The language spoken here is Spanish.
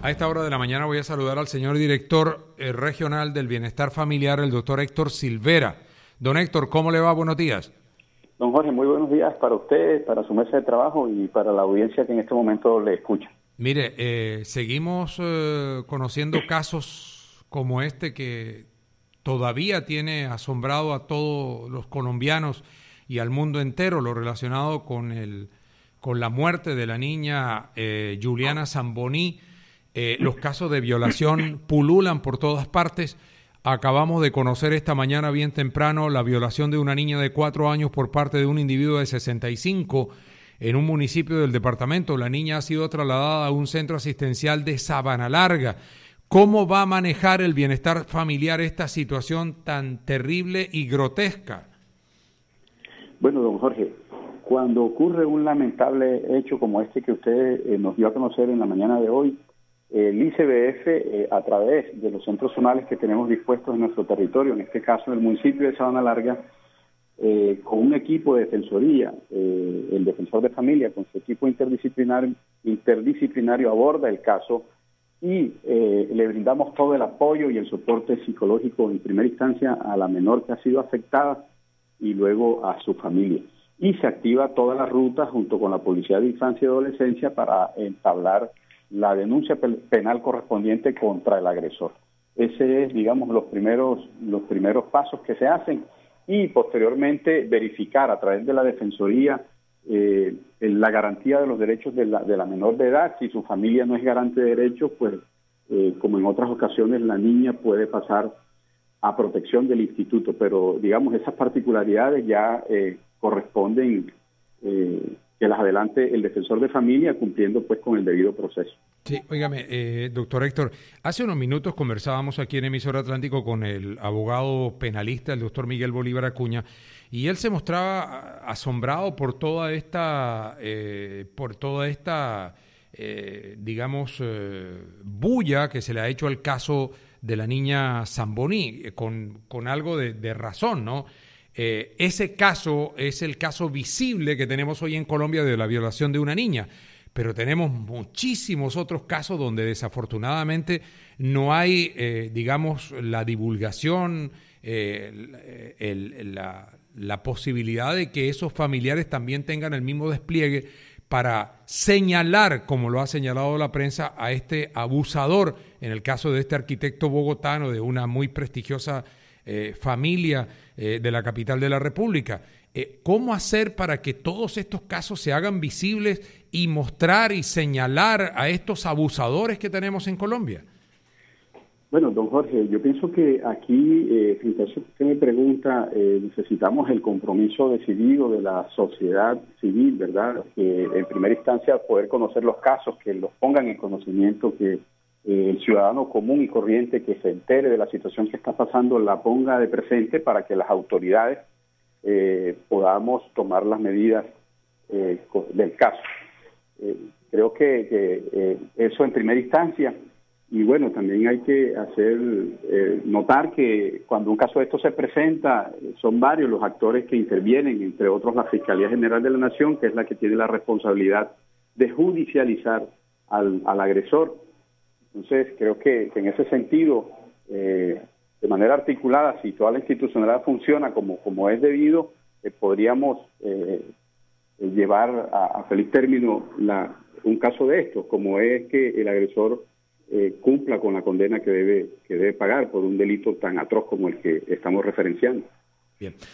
A esta hora de la mañana voy a saludar al señor director regional del Bienestar Familiar, el doctor Héctor Silvera. Don Héctor, ¿cómo le va? Buenos días. Don Jorge, muy buenos días para usted, para su mesa de trabajo y para la audiencia que en este momento le escucha. Mire, seguimos conociendo casos como este que todavía tiene asombrado a todos los colombianos y al mundo entero, lo relacionado con la muerte de la niña Juliana Zamboní. Los casos de violación pululan por todas partes. Acabamos de conocer esta mañana bien temprano la violación de una niña de 4 años por parte de un individuo de 65 en un municipio del departamento. La niña ha sido trasladada a un centro asistencial de Sabana Larga. ¿Cómo va a manejar el bienestar familiar esta situación tan terrible y grotesca? Bueno, don Jorge, cuando ocurre un lamentable hecho como este que usted nos dio a conocer en la mañana de hoy, el ICBF, a través de los centros zonales que tenemos dispuestos en nuestro territorio, en este caso en el municipio de Sabana Larga, con un equipo de defensoría, el defensor de familia con su equipo interdisciplinario aborda el caso y le brindamos todo el apoyo y el soporte psicológico en primera instancia a la menor que ha sido afectada y luego a su familia. Y se activa toda la ruta junto con la Policía de Infancia y Adolescencia para entablar la denuncia penal correspondiente contra el agresor. Ese es, digamos, los primeros pasos que se hacen y posteriormente verificar a través de la Defensoría la garantía de los derechos de la menor de edad. Si su familia no es garante de derechos, pues como en otras ocasiones la niña puede pasar a protección del instituto, pero digamos esas particularidades ya corresponden que las adelante el defensor de familia cumpliendo pues con el debido proceso. Sí, óigame, doctor Héctor, hace unos minutos conversábamos aquí en Emisora Atlántico con el abogado penalista, el doctor Miguel Bolívar Acuña, y él se mostraba asombrado por toda esta digamos, bulla que se le ha hecho al caso de la niña Zamboní, con algo de razón, ¿no? Ese caso es el caso visible que tenemos hoy en Colombia de la violación de una niña, pero tenemos muchísimos otros casos donde desafortunadamente no hay, digamos, la divulgación, la posibilidad de que esos familiares también tengan el mismo despliegue para señalar, como lo ha señalado la prensa, a este abusador, en el caso de este arquitecto bogotano de una muy prestigiosa familia de la capital de la República. ¿Cómo hacer para que todos estos casos se hagan visibles y mostrar y señalar a estos abusadores que tenemos en Colombia? Bueno, don Jorge, yo pienso que aquí, frente a eso que usted me pregunta, necesitamos el compromiso decidido de la sociedad civil, ¿verdad? En primera instancia poder conocer los casos, que los pongan en conocimiento, que el ciudadano común y corriente que se entere de la situación que está pasando la ponga de presente para que las autoridades podamos tomar las medidas del caso. Creo que eso en primera instancia. Y bueno, también hay que hacer notar que cuando un caso de esto se presenta, son varios los actores que intervienen, entre otros la Fiscalía General de la Nación, que es la que tiene la responsabilidad de judicializar al agresor. Entonces, creo que en ese sentido, de manera articulada, si toda la institucionalidad funciona como es debido, podríamos llevar a feliz término un caso de esto, como es que el agresor cumpla con la condena que debe pagar por un delito tan atroz como el que estamos referenciando. Bien.